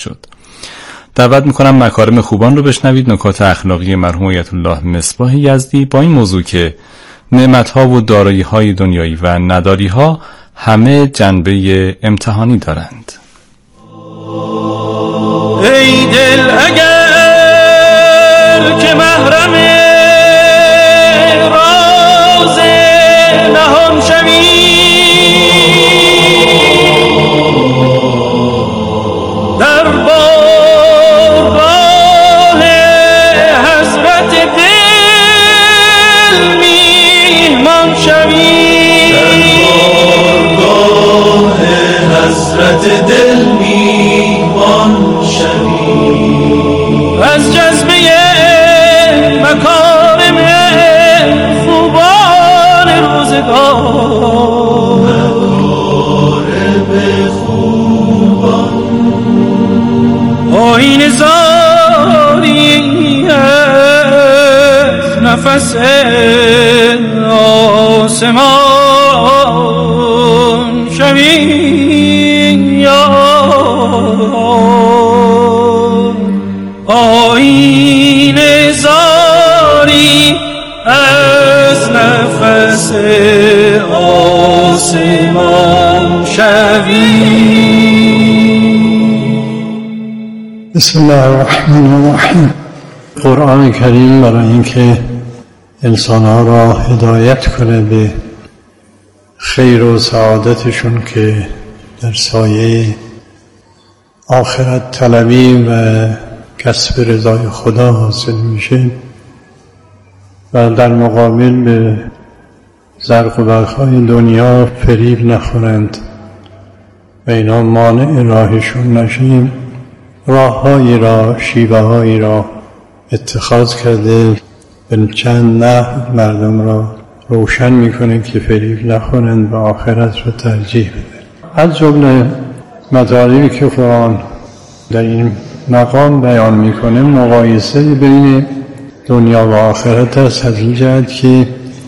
شد. دعوت میکنم مکارم خوبان رو بشنوید، نکات اخلاقی مرحوم آیت الله مصباح یزدی با این موضوع که نعمت‌ها و دارایی‌های دنیایی و نداری‌ها همه جنبه امتحانی دارند. ای دل اگر که محرم راز نهان شوی، در بارگاه حضرت دل میهمان شوی، در بارگاه حضرت دل میهمان شوی، از جذبه مکارم خوبان روزگار، مکارم خوبان آیین زاری از نفس آسمان شوی، آیین زاری از نفس آسمان شوی. بسم الله الرحمن الرحیم. قرآن کریم برای اینکه انسان‌ها را هدایت کنه به خیر و سعادتشون که در سایه آخرت طلبی و کسب رضای خدا حاصل میشه و در مقابل به زرق و برق‌های دنیا فریب نخورند و اینا مانع راهشون نشیم، راه‌هایی را، شیوه‌هایی را اتخاذ کرده به چند نحو مردم را روشن میکنه که فریب نخورند و آخرت را ترجیح بدن. از جمله مطالبی که قرآن در این مقام بیان میکنه مقایسه بین دنیا و آخرت است، از این جهت که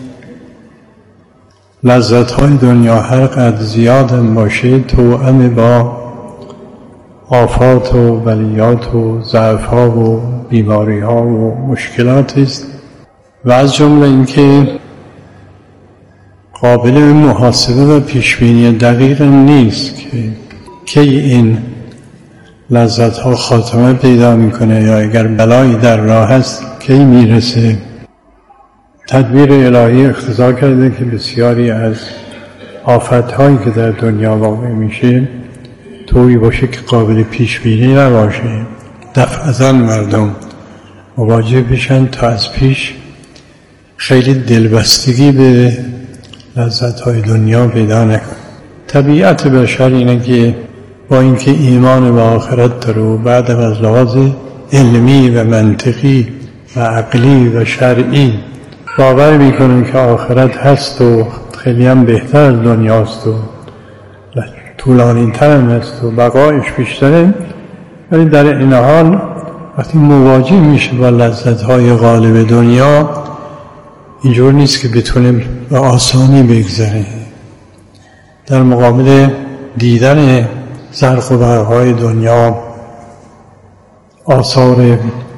لذت‌های دنیا هر قدر زیاد هم باشه توأم با آفات و بلیات و ضعف‌ها و بیماری‌ها و مشکلات است و از جمله اینکه قابل محاسبه و پیشبینی دقیق نیست که کی این لذت‌ها خاتمه پیدا میکنه یا اگر بلایی در راه است کی میرسه. تدبیر الهی اقتضا کرده که بسیاری از آفت‌هایی که در دنیا واقع میشه طوری باشه که قابل پیشبینی نباشه، دفعتاً مردم مواجه بشن تا از پیش خیلی دلبستگی به لذت‌های دنیا پیدا نکنه. طبیعت بشر اینه که با اینکه ایمان به آخرت داره و بعد از لحاظ علمی و منطقی و عقلی و شرعی باور میکنه که آخرت هست و خیلی هم بهتر از دنیاست و طولانی تر هم هست و بقایش بیشتره، ولی در این حال وقتی مواجه میشه با لذت‌های غالب دنیا اینجور نیست که بتونه به آسانی بگذره. در مقابل دیدن زرق و برق‌های دنیا، آثار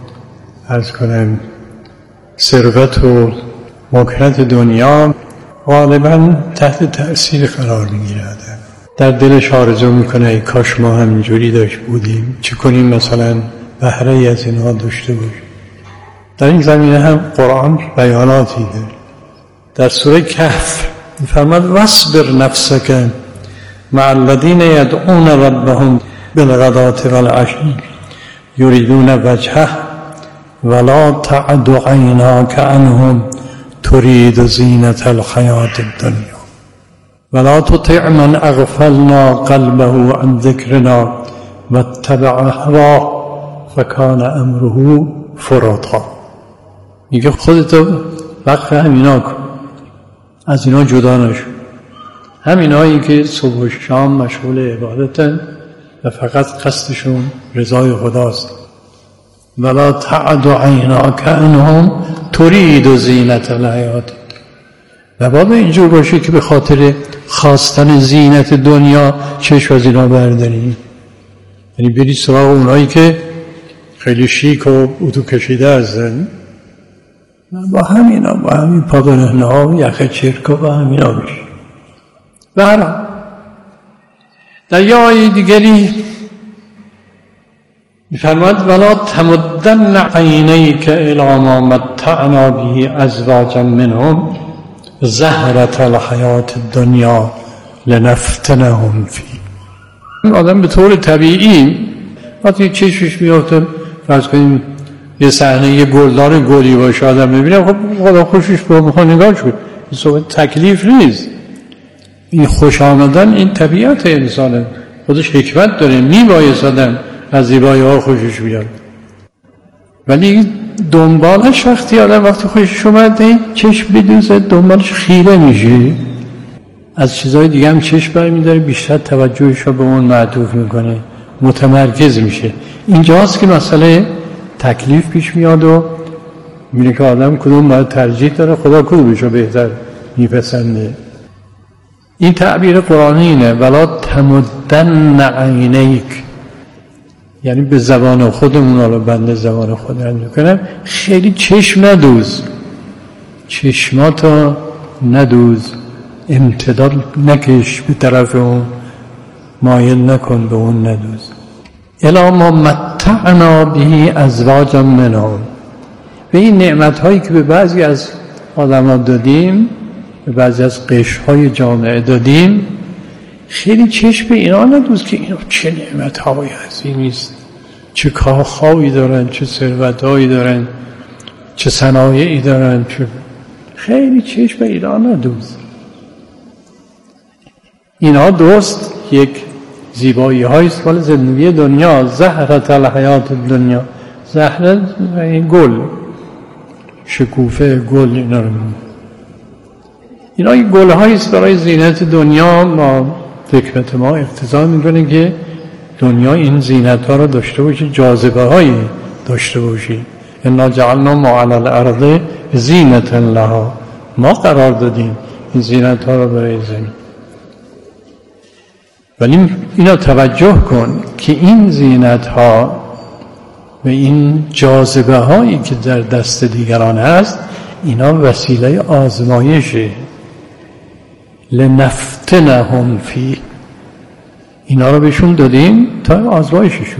ثروت و مکنت دنیا غالباً تحت تأثیر قرار میگیرد. در دلش آرزو میکنه ای کاش ما همینجوری داشت بودیم، چه کنیم مثلا بهره ای از اینها داشته باشیم. در این زمینه هم قرآن بیاناتی داره. در سوره کهف می‌فرماد واصبر نفسک مع الذین یدعون ربهم بالغداة والعشی یریدون وجهه ولا تعد عیناک عنهم ترید زینة الحیاة الدنیا ولا تطع من اغفلنا قلبه عن ذکرنا واتبع هواه فکان امره فرطا. میگه خودتو وقف همینا کن، از اینا جدا نشو، همینایی که صبح و شام مشغول عبادتن و فقط قصدشون رضای خداست. ولا تعد عیناک عنهم ترید زینة الحیاة. و باب اینجور باشه که به خاطر خواستن زینت دنیا چشم از اینا برداری. یعنی بری سراغ اونایی که خیلی شیک و اتو کشیده هستن، با همین پابرهنه ها و یخ چرک و با همینا میشه. برای در یه آیه دیگری میفرماید ولا تمدن عینیک الی ما متعنا به ازواجا منهم زهرة الحیات الدنیا لنفتنهم فیه. آدم به طور طبیعی وقتی چشمش میافته، فرض کنیم یه صحنه یه گلدار گلی باشه آدم میبینه، خب خدا خوشش به میخواد نگاهش کنه، این صحبت تکلیف نیست. این خوش آمدن این طبیعت انسانه، خودش حکمت داره، میبایست آدم از زیبایی ها خوشش بیاد. ولی دنبالش وقتی آدم وقتی خوشش اومده چشم بدوزه دنبالش خیره میشه، از چیزهای دیگه هم چشم برمیداره، بیشتر توجهش رو به اون معطوف میکنه، متمرکز میشه. اینجاست که مسئله تکلیف پیش میاد و میگه که آدم کدوم باید ترجیح داره، خدا کدومش رو بهتر میپسنده. این تعبیر قرآنی اینه ولا تمدن عینیک، یعنی به زبان خودمون، حالا بنده زبان خودم میکنم، خیلی چشم ندوز، چشماتو ندوز، امتداد نکش به طرف اون، مایل نکن به اون، ندوز. الا ما متعنا به ازواجا منهم، به این نعمت هایی که به بعضی از آدم ها دادیم، به بعضی از قشرهای جامعه دادیم، خیلی چشم به اینا ندوز که اینا چه نعمت های عظیمی است، چه کاخهایی دارن، چه ثروتهایی دارن، چه صنایعی دارن، خیلی چشم به اینا ندوز. اینا درست یک زیبایی های است مال زندگی دنیا، زهرة الحیات الدنیا، زهره این گل، شکوفه گل، اینا رو اینا گل هایی است برای زینت دنیا. ما حکمت ما اقتضا میکنه که دنیا این زینت ها رو داشته باشه، جاذبه هایی داشته باشه. انا جعلنا ما علی الارض زینة لها، ما قرار دادیم این زینت ها رو برای زمین. ولی اینا توجه کن که این زینت ها و این جاذبه هایی که در دست دیگران هست، اینا وسیله آزمایشه. لنفتنهم فی، اینا رو بهشون دادیم تا آزمایششون.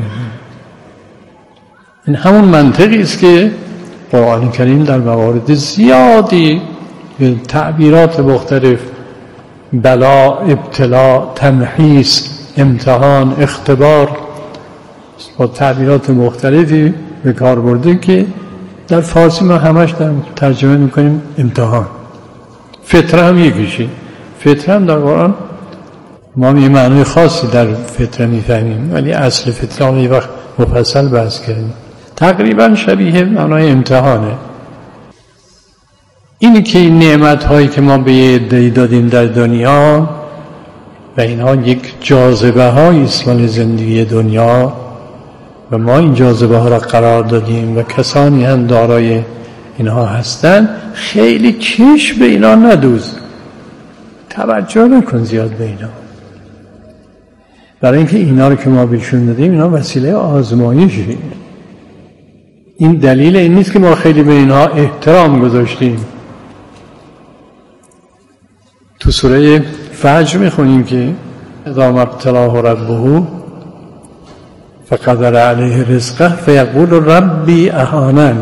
این همون منطقی است که قرآن کریم در موارد زیادی به تعبیرات مختلف، بلا، ابتلا، تمحیص، امتحان، اختبار، با تعبیرات مختلفی به کار برده که در فارسی ما همش در ترجمه میکنیم امتحان. فتره هم یکیشه. فتره هم در قرآن ما یه معنی خاصی در فتره میفهمیم، ولی اصل فتره هم یه وقت مفصل بحث کردیم. تقریبا شبیه معنای امتحانه. اینی که این نعمت هایی که ما به یه عده‌ای دادیم در دنیا و اینها یک جاذبه هایی است مال زندگی دنیا و ما این جاذبه ها را قرار دادیم و کسانی هم دارای اینها هستن، خیلی چشم به اینا ندوز، توجه نکن زیاد به اینا، برای اینکه اینا رو که ما بهشون دادیم اینا وسیله آزمایشه. این دلیل این نیست که ما خیلی به اینها احترام گذاشتیم. تو سوره فجر میخونیم که اذا ما ابتلاه ربه فقدر علیه رزقه فیقول ربی اهانن.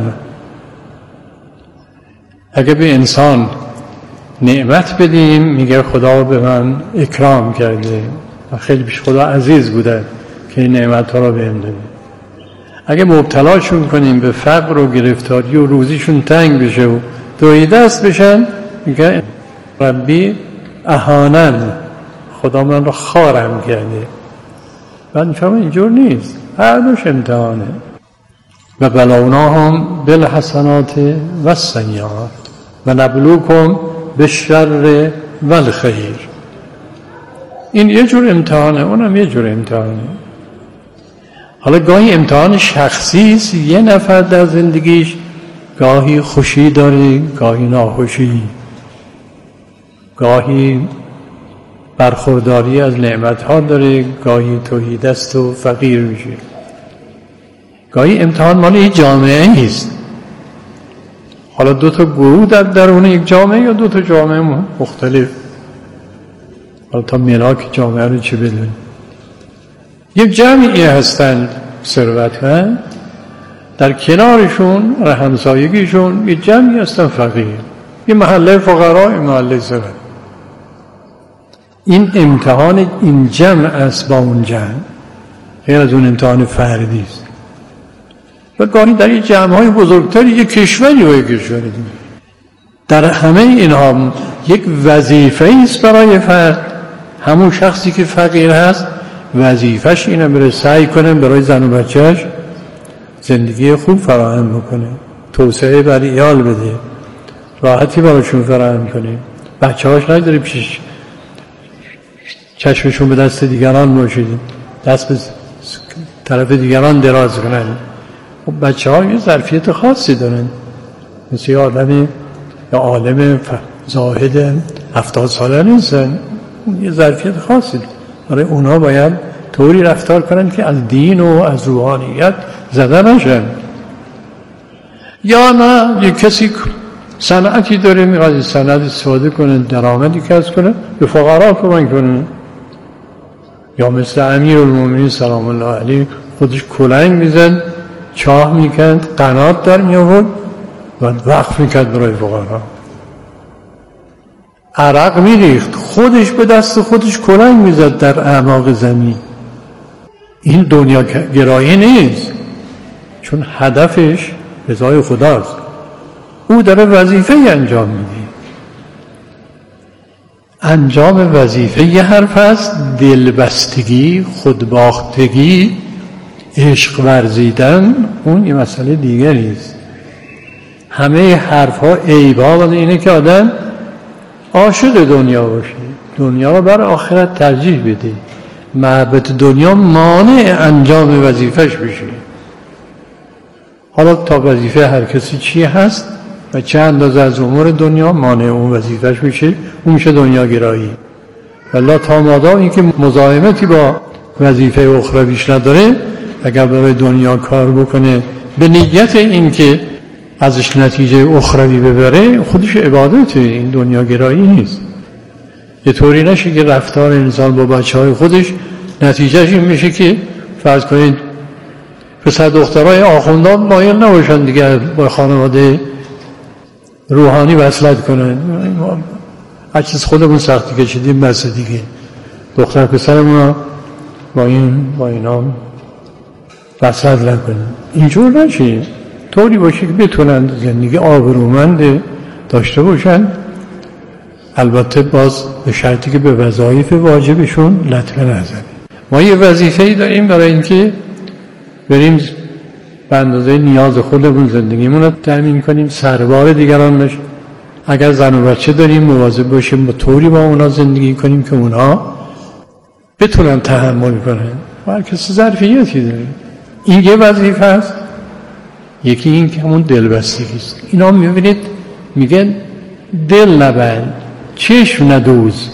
اگه به انسان نعمت بدیم میگه خدا به من اکرام کرده و خیلی پیش خدا عزیز بوده که این نعمت ها رو بهم داده. اگه مبتلاشون کنیم به فقر و گرفتاری و روزیشون تنگ بشه و دوی دست بشن، میگه ربی اهانن، خدا من رو خارم کرده. بعد میفهمه اینجور نیست، هر دوش امتحانه. و بلوناهم بالحسنات و السیئات و نبلوکم بالشر و الخیر. این یه جور امتحانه، اونم یه جور امتحانه. حالا گاهی امتحان شخصی است، یه نفر در زندگیش گاهی خوشی داره، گاهی ناخوشی، گاهی برخورداری از نعمتها داره، گاهی تهیدست و فقیر میشه. گاهی امتحان مال یک جامعه نیست، حالا دو تا گروه در درون یک جامعه یا دو تا جامعه مختلف، حالا تا ملاک جامعه رو چه بدون. یک جمعی هستند ثروتمند، در کنارشون همسایگیشون یک جمعی هستن فقیر، یه محله فقرا، یه محله ثروت. این امتحان این جمع است با اون جمع، غیر از اون امتحان فردی است. و گاهی در این جمع‌های بزرگتر یک کشوری و یک کشوری دیگه، در همه اینها یک وظیفه است برای فرد. همون شخصی که فقیر هست وظیفش اینه بره سعی کنه برای زن و بچهش زندگی خوب فراهم بکنه، توسعه برای عیال بده، راحتی براشون فراهم کنه، بچه‌هاش نداره پیش چشمشون به دست دیگران باشه، دست به طرف دیگران دراز کنن. خب بچه‌ها یه ظرفیت خاصی دارن، مثل یه آدم یا عالم زاهد 70 ساله نیستن، یه ظرفیت خاصی دارن. برای اونا باید طوری رفتار کنن که از دین و از روحانیت زده نشن. یا نه یه کسی صنعتی داره میخواد صنعت استفاده کنه، درآمدی کسب کنه، به فقرا کمک کنه. یا مثل امیرالمومنین سلام الله علیه خودش کلنگ میزد، چاه میکند، قنات در میآورد و وقف میکرد برای فقرا. عرق میریخت، خودش به دست خودش کلنگ میزد در اعماق زمین. این دنیا گرایی نیست، چون هدفش رضای خداست. او داره وظیفه انجام میده. انجام وظیفه یه حرف است، دلبستگی، خودباختگی، عشق ورزیدن اون یه مسئله دیگری است. همه حرفها عیبا اینه که آدم عاشق دنیا باشه، دنیا رو بر آخرت ترجیح بده، محبت دنیا مانع انجام وظیفهش بشه. حالا تا وظیفه هر کسی چی هست و چه اندازه از امور دنیا مانع اون وظیفهش بشه، اون میشه دنیا گرایی. والله تا مادام این که مزاحمتی با وظیفه اخرویش نداره، اگر برای دنیا کار بکنه به نیت این که ازش نتیجه اخروی ببره، خودش عبادته، این دنیا گرایی نیست. یه طوری نشه که رفتار انسان با بچه‌های خودش نتیجهش این میشه که فرض کنید پسر دخترای آخوندان مایل نباشن دیگه با خانواده روحانی وصلت کنن. هر چیز خودمون سختی کشیدیم بس دیگه، دختر پسرمون با اینا وصلت نکنن. اینجور نشه، طوری باشه که بتونن زندگی آبرومند داشته باشن، البته باز به شرطی که به وظایف واجبشون لطمه نزنه. ما یه وظیفه‌ای داریم برای اینکه بریم به اندازه نیاز خودمون زندگیمون رو تامین کنیم، سربار دیگران نشیم. اگر زن و بچه داریم مواظب باشیم با طوری با اونا زندگی کنیم که اونا بتونن تحمل کنن. هر کسی ظرفیتی داره. این یه وظیفه است. یکی این که همون دلبستگی است. اینا میبینید میگن دل نبند، چشم ندوز،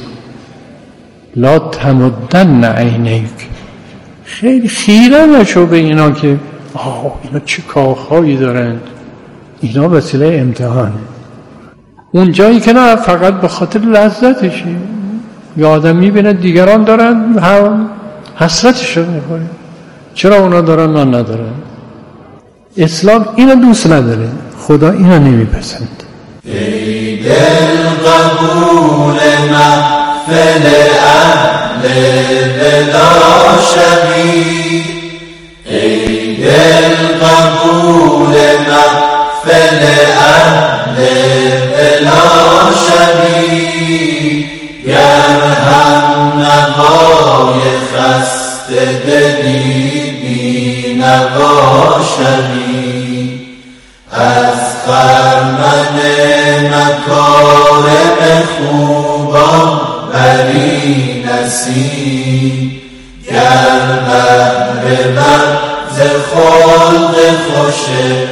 لا تمدن عینیک، خیلی خیره نشو به اینا که اینا چه کارهایی دارند. اینا وسیله امتحانه. اون جایی که نه فقط به خاطر لذتشه، یه آدم میبینه دیگران دارن حسرتش رو میکنه، چرا اونا دارن من ندارن. اسلام اینو دوست نداره، خدا اینو نمیپسند. ای دل قبول محفل اهل بلا شبی، ای دل قبول محفل اهل بلا شبی، گر هم نوای خسته دلی بی نوا شبی، از خرمن مکارم خوبان بری نصیب، گر بهر ز خلق خوش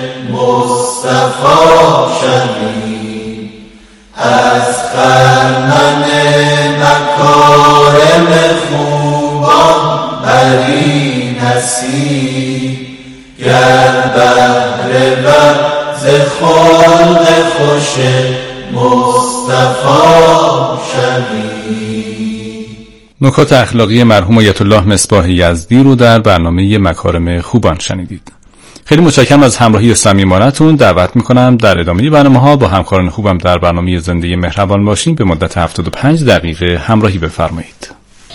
مصطفی شوی، از خرمن مکارم گل خوبان بری نصیب گر بهر ز خلق خوش مصطفی شوی. نکات اخلاقی مرحوم آیت الله مصباح یزدی رو در برنامه مکارم خوبان شنیدید. خیلی متشکرم از همراهی صمیمانه‌تون. دعوت میکنم در ادامه برنامه‌ها با همکاران خوبم در برنامه زنده مهربان باشیم. به مدت 75 دقیقه همراهی بفرمایید.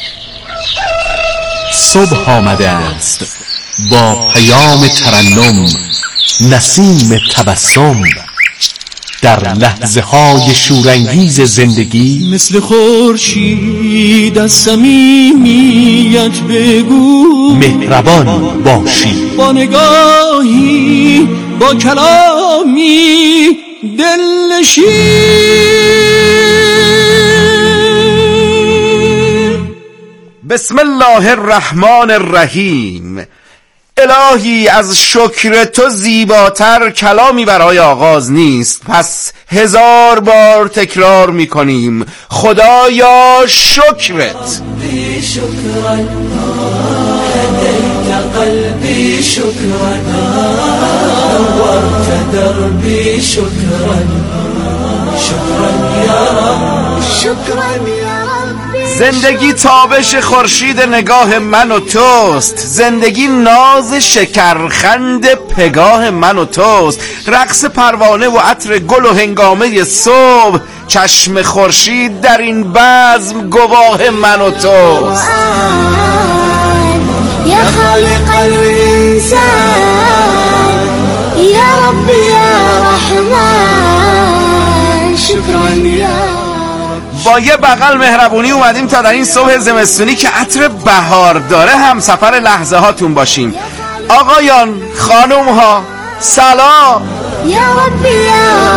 صبح آمده است با پیام ترنم، نسیم تبسم، در لحظه های شورانگیز زندگی مثل خورشید از صمیمیت بگو مهربان باشی، با نگاهی با کلامی دلنشین. بسم الله الرحمن الرحیم. الهی از شکر تو زیباتر کلامی برای آغاز نیست، پس 1000 بار تکرار میکنیم خدایا شکرت. شکرا هدیت قلبی شکرا نورت دربی شکرا شکرا یا رب شکرا یا رب. زندگی تابش خورشید نگاه من و توست، زندگی ناز شکرخند پگاه من و توست، رقص پروانه و عطر گل و هنگامه صبح، چشم خورشید در این بزم گواه من و توست. یا خالق الانسان یا رب یا رحمان شکرا یا. با یه بغل مهربونی اومدیم تا در این صبح زمستونی که عطر بهار داره هم سفر لحظه هاتون باشیم. آقایان، خانوم ها، سلام. یا رب یا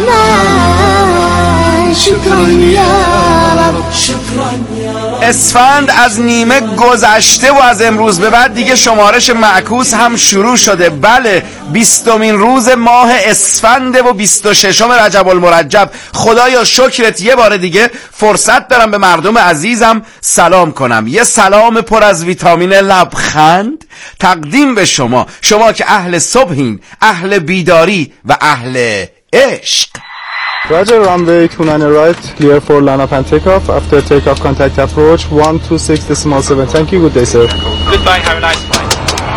رحمان شکرا یا رب شکرا یا رب. اسفند از نیمه گذشته و از امروز به بعد دیگه شمارش معکوس هم شروع شده. بله، 20مین روز ماه اسفنده و 26م رجب المرجب. خدایا شکرت یه بار دیگه فرصت دارم به مردم عزیزم سلام کنم. یه سلام پر از ویتامین لبخند تقدیم به شما، شما که اهل صبحین، اهل بیداری و اهل عشق. Roger, runway 29 right, clear for line up and takeoff. After takeoff, contact approach 126.7. Thank you, good day, sir. Goodbye, have a nice flight.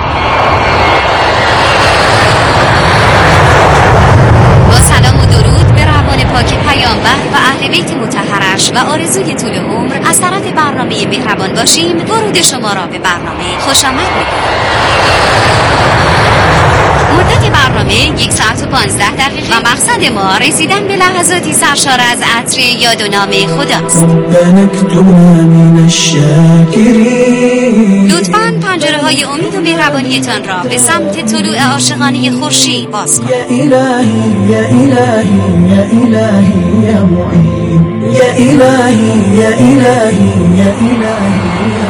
با سلام و درود به روان پاک پیامبر و اهل بیت مطهرش و آرزوی طول عمر از طرف برنامه مهربان باشیم، ورود شما را به برنامه خوش آمد می‌گویم. مدت برنامه 1 ساعت و 15 دقیقه و مقصد ما رسیدن به لحظاتی سرشار از عطر یاد و نام خداست. لطفاً پنجره‌های امید و مهربانیتان را به سمت طلوع عاشقانه خورشید باز کنید. یا الهی یا الهی یا الهی یا معین یا الهی یا الهی یا الهی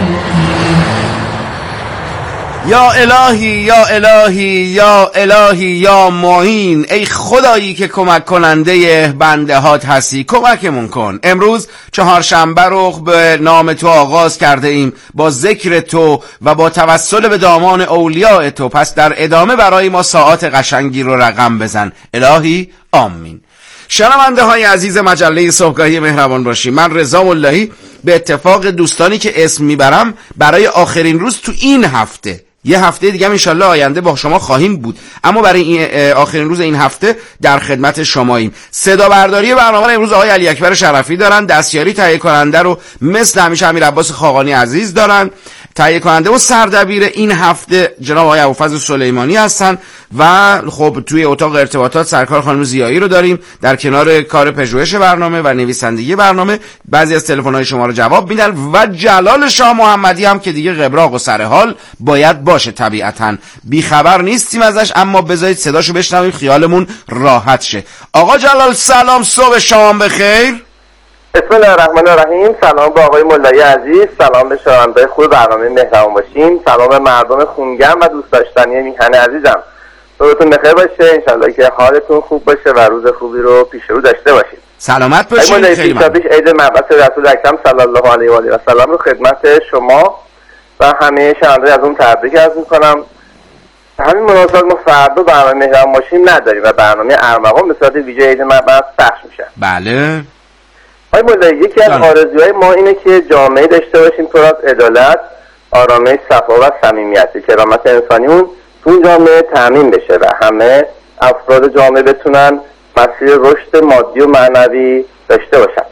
یا الهی یا الهی یا الهی یا معین. ای خدایی که کمک کننده بنده هات هستی، کمکمون کن. امروز چهارشنبه رو به نام تو آغاز کرده ایم، با ذکر تو و با توسل به دامان اولیاء تو. پس در ادامه برای ما ساعات قشنگی رو رقم بزن. الهی آمین. شنونده های عزیز مجله صبحگاهی مهربان باشیم، من رضا ملایی به اتفاق دوستانی که اسم میبرم برای آخرین روز تو این هفته، یه هفته دیگه انشالله آینده با شما خواهیم بود، اما برای این آخرین روز این هفته در خدمت شماییم. صدا برداری برنامه رو امروز آقای علی اکبر شرفی دارن، دستیاری تهیه کننده رو مثل همیشه امیر عباس خاقانی عزیز دارن، تهیه کننده و سردبیر این هفته جناب آقای ابوالفضل سلیمانی هستن و خب توی اتاق ارتباطات سرکار خانم زیایی رو داریم در کنار کار پژوهش برنامه و نویسندگی برنامه. بعضی از تلفن‌های شما رو جواب میدن و جلال شاه محمدی هم که دیگه قبراق و سرحال باید باشه، طبیعتاً بیخبر نیستیم ازش، اما بذارید صداشو بشنویم خیالمون راحت شه. آقا جلال سلام، صبح شما بخیر. بسم الله الرحمن الرحیم. سلام به آقای ملایی عزیز، سلام به شنوندگان خوب برنامه مهربان باشیم، سلام به مردم خونگرم و دوست داشتنی میهن عزیزم. روزتون بخیر باشه، انشالله که حالتون خوب باشه و روز خوبی رو پیش رو داشته باشید. سلامت باشید. خیلی ممنون. عید مبعث رسول اکرم صلی الله علیه و آله و سلم رو خدمت شما و همه شنوندگان از اون تبریک عرض می‌کنم. همین مناسبت ما فردا برنامه مهربان باشیم نداریم و برنامه ارمغان به صورت ویژه عید مبعث پخش میشه. بله. آقای مولایی، یکی از آرزوهای ما اینه که جامعه داشته باشیم پر از عدالت، آرامش، صفا و صمیمیت. کرامت انسانیمون تو اون جامعه تامین بشه و همه افراد جامعه بتونن مسیر رشد مادی و معنوی داشته باشن.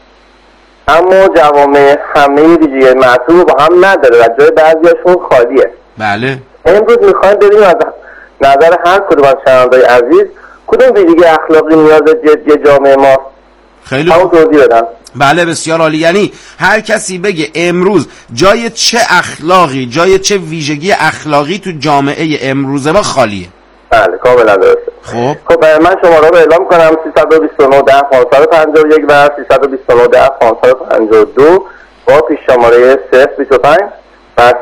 اما جوامع همه ویژگی معطوف با هم نداره و جای بعضیاشون خالیه. بله. امروز میخوایم ببینیم از نظر هر کدوم از شنوندگان عزیز کدوم ویژگی اخلاقی نیاز جدی جامعه ما. خیلی خوب توضیح بدم. بله بسیار عالی. یعنی هر کسی بگه امروز جای چه اخلاقی، جای چه ویژگی اخلاقی تو جامعه امروز ما خالیه. بله کاملا درسته. خب من شماره رو اعلام کنم: 329 10 551 و 329 10 552 با پیش شماره 025 و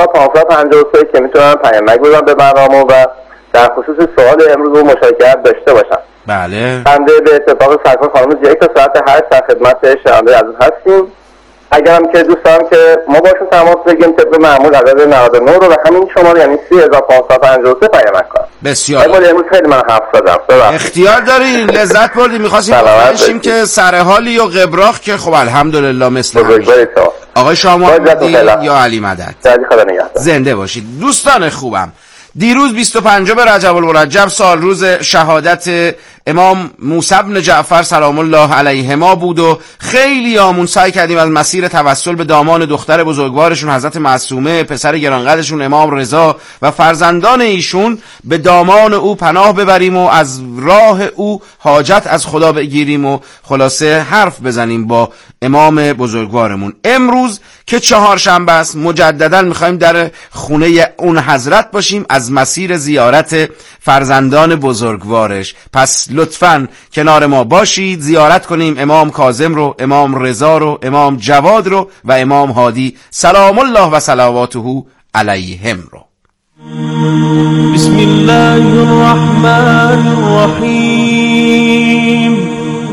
3553 که میتونن پیامک بزنن به برنامه و در خصوص سوال امروز رو مشارکت داشته باشن. بله. بنده به اتفاق سرکار خانم زیاد تا ساعت 8 در خدمت شنونده عزیز هستیم. اگرم که دوست دارم که ما باشون تماس بگیریم طبق معمول عدد 99 رو و همین شماره یعنی 3553 پیامک کنم. بسیار. ولی امروز خیلی من حرف زدم. اختیار دارین، لذت بردیم. می‌خواستیم باشیم که سر حالی و قبراق که خب الحمدلله مثل همیشه. آقای شاه محمدی یا علی مدد. زنده باشید. دوستان خوبم، دیروز 25 رجب المرجب سال روز شهادت امام موسی بن جعفر سلام الله علیهما بود و خیلی آمون سعی کردیم از مسیر توسل به دامان دختر بزرگوارشون حضرت معصومه، پسر گرانقدرشون امام رضا و فرزندان ایشون به دامان او پناه ببریم و از راه او حاجت از خدا بگیریم و خلاصه حرف بزنیم با امام بزرگوارمون. امروز که چهارشنبه است مجددا میخوایم در خونه اون حضرت باشیم از مسیر زیارت فرزندان بزرگوارش. پس لطفاً کنار ما باشید، زیارت کنیم امام کاظم رو، امام رضا رو، امام جواد رو و امام هادی سلام الله و صلواته علیهم رو. بسم الله الرحمن الرحیم.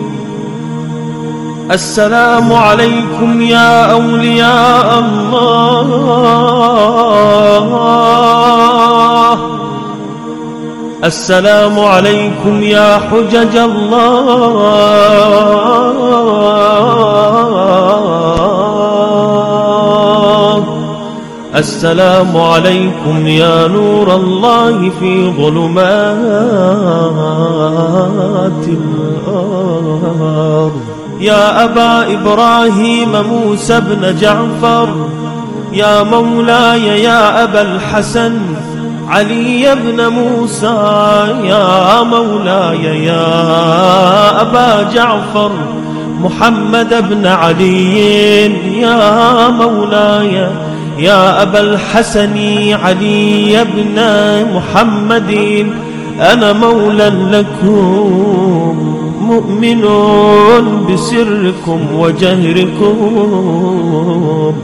السلام علیکم یا اولیاء الله. السلام علیکم یا حجج الله. السلام علیکم یا نور الله فی ظلمات الارض. یا ابا ابراهیم موسی بن جعفر. یا مولاي یا ابا الحسن علي بن موسى. يا مولاي يا أبا جعفر محمد بن علي. يا مولاي يا أبا الحسن علي بن محمد. أنا مولى لكم مؤمن بسركم وجهركم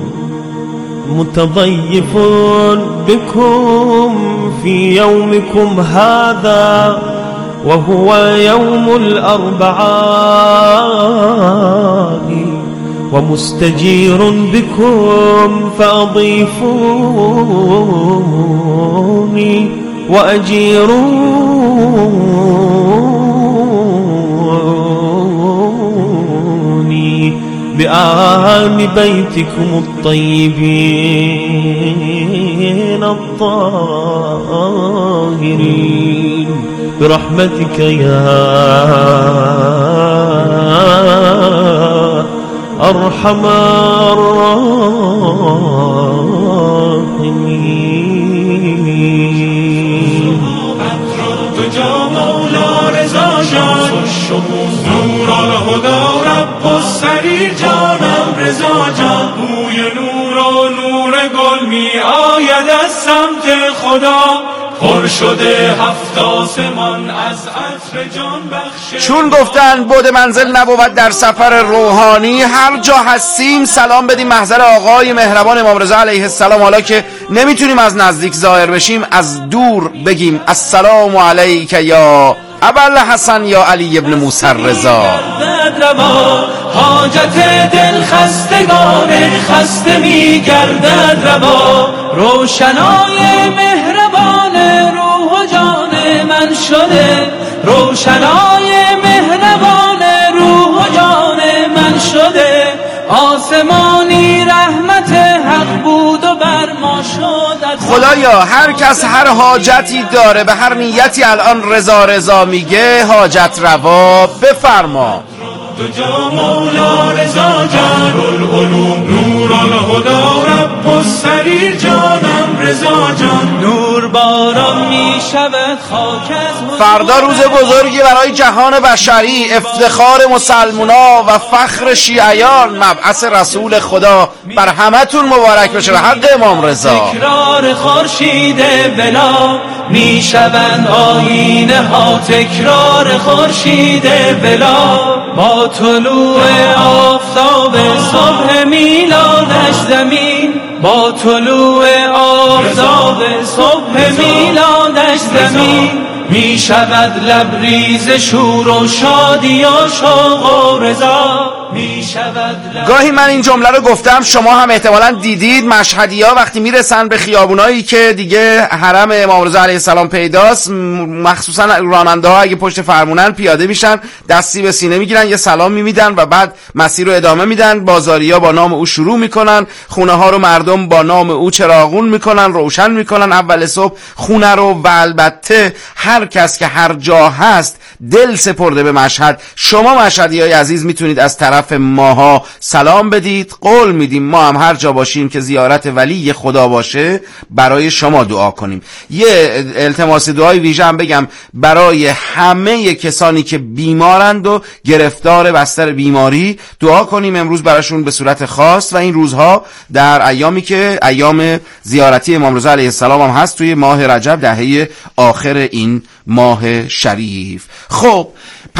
متضيف بكم في يومكم هذا وهو يوم الأربعاء ومستجير بكم فأضيفوني وأجيروني بآل بيتكم الطيبين الطاهرين برحمتك يا أرحم الراحمين. تجا مولا رضا جان نور الهدى رب السریر جانم رضا جان. بوی نور و نور گل می آید از سمت خدا پر شده هفت آسمان از عطر جان بخش. چون گفتن بود منزل نبود در سفر روحانی، هر جا هستیم سلام بدیم محضر آقای مهربان امام رضا علیه السلام. حالا که نمیتونیم از نزدیک ظاهر بشیم از دور بگیم السلام علیک یا ابا الحسن یا علی ابن موسی رضا. گردد روا، حاجت دل خستگان خسته می گردد روا. روشنای مهربان روح و جان من شده، روشنای مهربان روح و جان من شده. آسمانی رحمت حق بود و بر ما شد. خدایا هر کس هر حاجتی داره به هر نیتی الان رضا رضا میگه، حاجت روا بفرما. جا مولا رضا جان العلوم نور الهدا رب السریر جانم رضا جان. نور باران می شود خاک از فردا روز بزرگی برای جهان بشری، افتخار مسلمونا و فخر شیعیان، مبعث رسول خدا بر همتون مبارک بشه به حق امام رضا. تکرار خورشید بلا می شوند آینه ها، تکرار خورشید بلا با طلوع آفتاب صبح میلادش زمین، با طلوع آفتاب صبح میلادش زمین می شود لبریز شور و شادی و شوق و رضا. گاهی من این جمله رو گفتم، شما هم احتمالاً دیدید، مشهدی‌ها وقتی میرسن به خیابونایی که دیگه حرم امام رضا علیه السلام پیداست، مخصوصا راننده ها اگه پشت فرمونن پیاده میشن، دستی به سینه میگیرن، یه سلام میدن و بعد مسیر رو ادامه میدن. بازاریا با نام او شروع میکنن، خونه ها رو مردم با نام او چراغون میکنن، روشن میکنن اول صبح خونه رو. و البته هر کس که هر جا هست دل سپرده به مشهد. شما مشهدیای عزیز میتونید از طرف ماها سلام بدید، قول میدیم ما هم هر جا باشیم که زیارت ولی خدا باشه برای شما دعا کنیم. یه التماس دعای ویژه هم بگم برای همه کسانی که بیمارند و گرفتار بستر بیماری، دعا کنیم امروز براشون به صورت خاص. و این روزها در ایامی که ایام زیارتی امام رضا علیه السلام هم هست، توی ماه رجب دهه آخر این ماه شریف. خب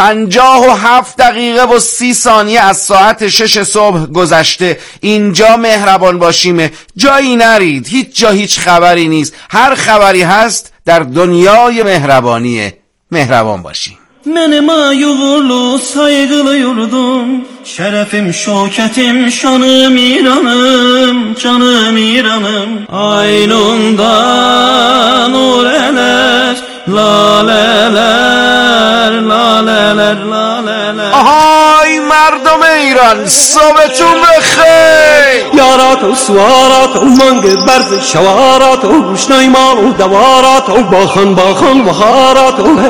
57 دقیقه و 30 ثانیه از ساعت 6 صبح گذشته. اینجا مهربان باشیم، جایی نرید، هیچ جا هیچ خبری نیست. هر خبری هست در دنیای مهربانیه. مهربان باشیم. Mənim ayıqlı sayğılı yurdum, şərəfim, şökətim, şanım İranım, canım İranım. Aynundan ureler, laleler, laleler, laleler. آهای مردم ایران، صبحتون بخیر. یارات و سوارات و منگ برز شوارات و روشنایمان و دوارات و باخن باخن بهارات و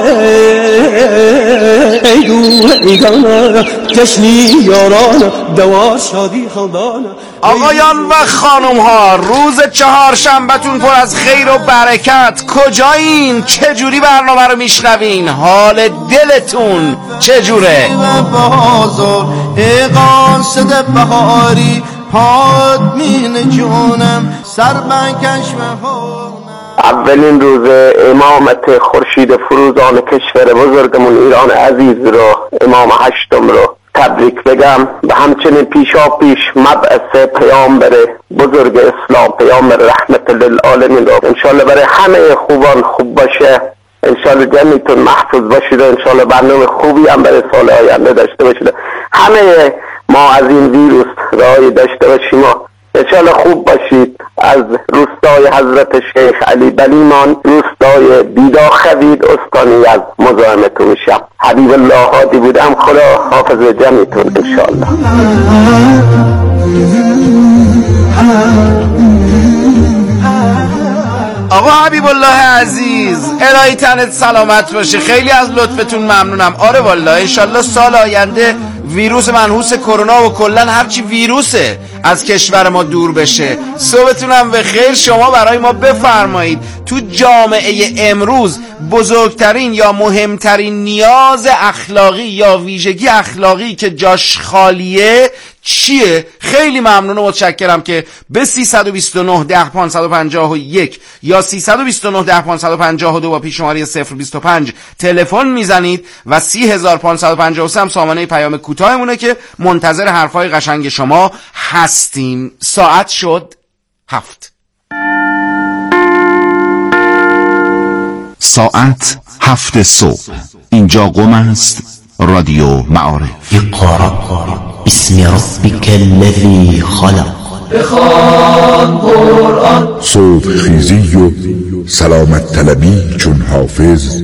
ای دو ایران جشنی یاران دوار شادی خندان. آقایان و خانم ها، روز چهارشنبهتون پر از خیر و برکت. کجایین؟ چجوری برنامه رو میشنوین؟ حال دلتون چجوره؟ قاصد بهاری پاد مین جونم سر بکش اولین روز امامت خورشید فروزان کشور بزرگمون ایران عزیز رو، امام هشتم رو تبریک بگم و همچنین پیشا پیش مبعث پیامبر بزرگ اسلام، پیامبر رحمت للعالمین رو انشالله برای همه خوبان خوب باشه. انشالله جمعیتون محفوظ باشید و انشالله برنامه خوبی هم برای سال آینده داشته باشید. همه ما از این ویروس رای داشته باشیم و انشالله خوب باشید. از روستای حضرت شیخ علی بلیمان، روستای بیدا خوید، استانی از مزاحمتون میشم. حبیب الله هادی بودم. خدا حافظ جمعیتون انشالله. آقا حبیب الله عزیز، الهی تنت سلامت باشه. خیلی از لطفتون ممنونم. آره والله انشالله سال آینده ویروس منحوس کرونا و کلن هرچی ویروسه از کشور ما دور بشه. صبحتونم به خیر. شما برای ما بفرمایید تو جامعه امروز بزرگترین یا مهمترین نیاز اخلاقی یا ویژگی اخلاقی که جاش خالیه چیه؟ خیلی ممنون و متشکرم که به 329 10 551 یا 329 10 552 با پیشماری 025 تلفن میزنید و 30553 هم سامانه پیام کوتاهمونه که منتظر حرفای قشنگ شما هستیم. ساعت شد 7. ساعت 7 صبح. اینجا قم است، رادیو معارف. اقرأ باسم ربك الذي خلق. بخوان قرآن. صبح خیزی و سلامت طلبی چون حافظ